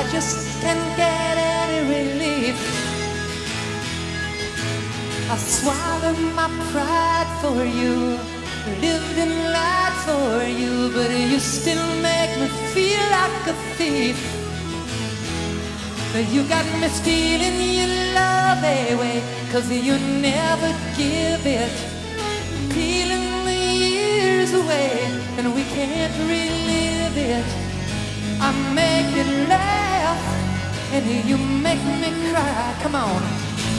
just can't get any relief. I swallowed my pride for you, lived and lied for you, but you still make me feel like a thief. You got me stealing your love away, 'cause you never give it. Peeling the years away, and we can't relive it. I make you laugh, and you make me cry. Come on.